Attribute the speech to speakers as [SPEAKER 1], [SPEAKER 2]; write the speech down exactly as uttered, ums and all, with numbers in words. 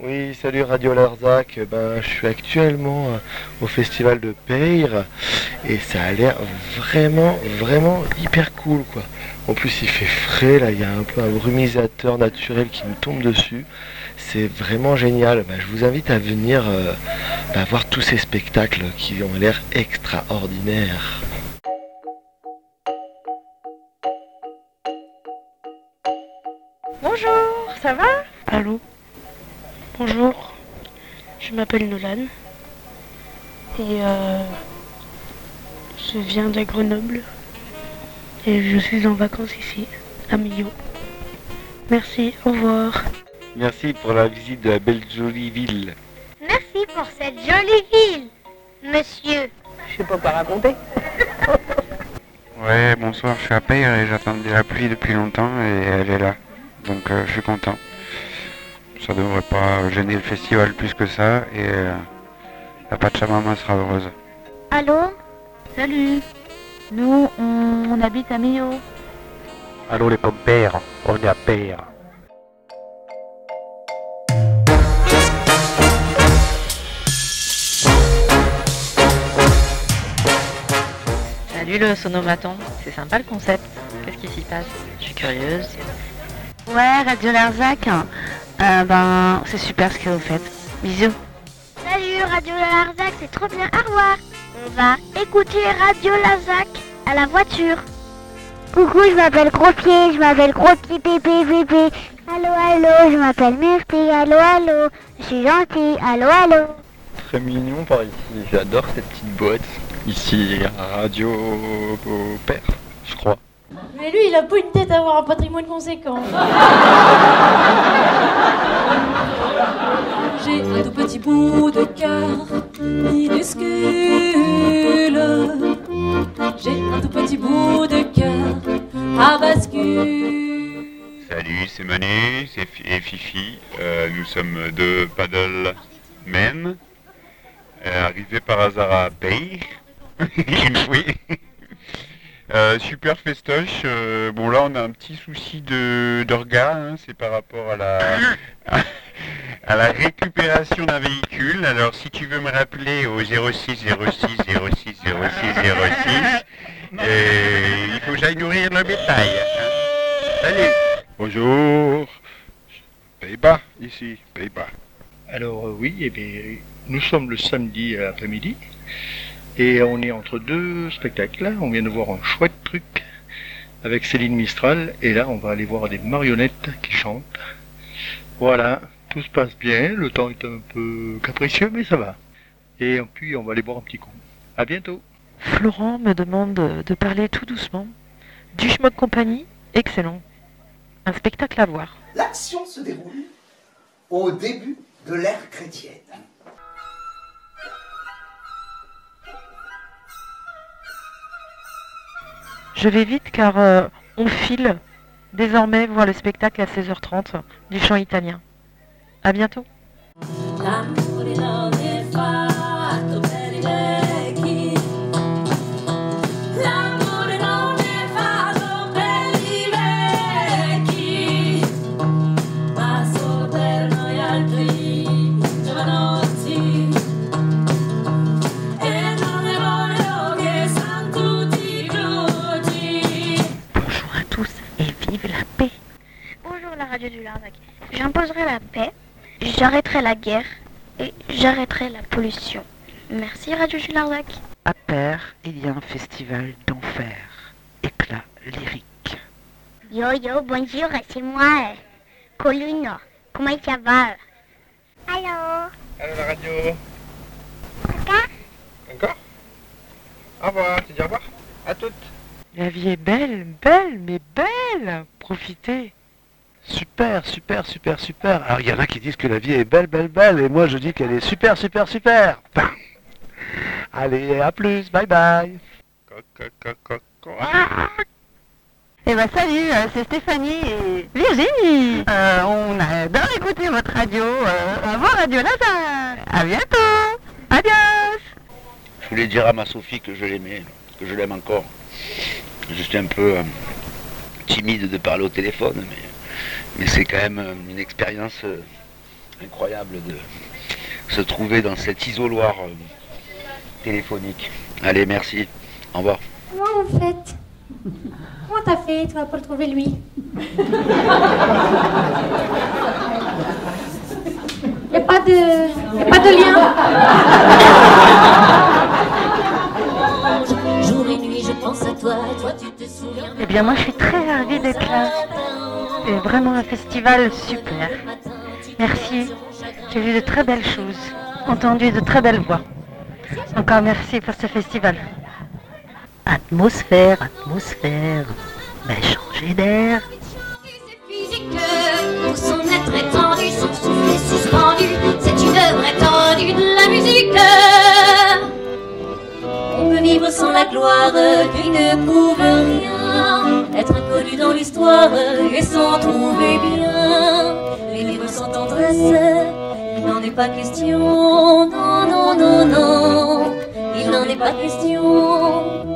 [SPEAKER 1] Oui, salut Radio Larzac. Ben, je suis actuellement euh, au festival de Peyre et ça a l'air vraiment, vraiment hyper cool quoi. En plus, il fait frais, là, il y a un peu un brumisateur naturel qui me tombe dessus. C'est vraiment génial. Ben, je vous invite à venir euh, ben, voir tous ces spectacles qui ont l'air extraordinaires.
[SPEAKER 2] Bonjour, ça va?
[SPEAKER 3] Allô? Bonjour, je m'appelle Nolan et euh, je viens de Grenoble et je suis en vacances ici, à Millau. Merci, au revoir.
[SPEAKER 1] Merci pour la visite de la belle jolie ville.
[SPEAKER 4] Merci pour cette jolie ville, monsieur.
[SPEAKER 2] Je sais pas quoi raconter.
[SPEAKER 5] Ouais, bonsoir, je suis à Peyre et j'attendais la pluie depuis longtemps et elle est là. Donc euh, je suis content. Ça devrait pas gêner le festival plus que ça et euh, la Pachamama sera heureuse.
[SPEAKER 4] Allô?
[SPEAKER 6] Salut, nous on, on habite à Millau.
[SPEAKER 1] Allô les compères, on est à Peyre.
[SPEAKER 2] Salut le sonomaton, c'est sympa le concept. Qu'est-ce qui s'y passe? Je suis curieuse.
[SPEAKER 6] Ouais, Radio Larzac, euh, ben c'est super ce que vous faites. Bisous.
[SPEAKER 4] Salut Radio Larzac, c'est trop bien, au revoir. On va écouter Radio Larzac à la voiture. Coucou, je m'appelle Gros Pied, je m'appelle Gros Pied Pépé Pépé. Allô, allô, je m'appelle Murphy, allô, allô. Je suis gentil, allô, allô.
[SPEAKER 1] Très mignon par ici, j'adore cette petite boîte. Ici, à Radio Père, je crois.
[SPEAKER 7] Mais lui, il a pas une tête à avoir un patrimoine conséquent. J'ai un tout petit bout de cœur minuscule. J'ai un tout petit bout de cœur à bascule.
[SPEAKER 5] Salut, c'est Manu c'est F- et Fifi. Euh, nous sommes deux paddle men euh, arrivés par hasard à Peyre. Oui. Euh, super festoche. Euh, bon là on a un petit souci de d'orga, hein, c'est par rapport à la à la récupération d'un véhicule. Alors si tu veux me rappeler au zéro six zéro six zéro six zéro six zéro six, euh, il faut que j'aille nourrir le bétail. Hein. Salut.
[SPEAKER 8] Bonjour, Pays-Bas, ici, Pays-Bas.
[SPEAKER 9] Alors euh, oui, eh bien, nous sommes le samedi après-midi et on est entre deux spectacles. Là, on vient de voir un chouette truc avec Céline Mistral et là on va aller voir des marionnettes qui chantent. Voilà, tout se passe bien, le temps est un peu capricieux mais ça va. Et puis on va aller boire un petit coup. À bientôt.
[SPEAKER 2] Florent me demande de parler tout doucement. Du Schmock Compagnie, excellent. Un spectacle à voir.
[SPEAKER 10] L'action se déroule au début de l'ère chrétienne.
[SPEAKER 2] Je vais vite car euh, on file désormais voir le spectacle à seize heures trente du chant italien. À bientôt.
[SPEAKER 4] Radio du Larzac. J'imposerai la paix, j'arrêterai la guerre et j'arrêterai la pollution. Merci Radio du Larzac.
[SPEAKER 11] À Peyre, il y a un festival d'enfer, éclat lyrique.
[SPEAKER 4] Yo yo, bonjour, c'est moi, Colune. Comment ça va? Allô?
[SPEAKER 1] Allô la radio.
[SPEAKER 4] Encore?
[SPEAKER 1] Encore? Au revoir, tu dis au revoir? À toutes.
[SPEAKER 2] La vie est belle, belle, mais belle. Profitez.
[SPEAKER 8] Super, super, super, super. Alors il y en a qui disent que la vie est belle, belle, belle, et moi je dis qu'elle est super, super, super. Enfin, allez, à plus, bye bye.
[SPEAKER 6] Eh ben salut, euh, c'est Stéphanie et Virginie. Euh, on adore écouter votre radio. Euh, on va Radio Larzac. À bientôt. Adios.
[SPEAKER 12] Je voulais dire à ma Sophie que je l'aimais, que je l'aime encore. Je suis un peu euh, timide de parler au téléphone, mais, mais c'est quand même une expérience euh, incroyable de se trouver dans cet isoloir euh, téléphonique. Allez, merci. Au revoir.
[SPEAKER 13] Comment vous faites? Comment t'as fait, toi, pour le trouver, lui? Y a pas de... y a pas de lien?
[SPEAKER 7] Jour et nuit, je pense à toi, toi tu te souviens.
[SPEAKER 2] Eh bien, moi, je suis très ravie d'être là. C'est vraiment un festival super. Merci. J'ai vu de très belles choses, entendu de très belles voix. Encore merci pour ce festival.
[SPEAKER 11] Atmosphère, atmosphère, mais changer d'air.
[SPEAKER 7] Pour son être étendu, son souffle est suspendu, c'est une œuvre étendue de la musique. On peut vivre sans la gloire qui ne prouve rien, être inconnu dans l'histoire et s'en trouver bien. Les livres sans tendresse, il n'en est pas question, non, non, non, non, il n'en est pas question.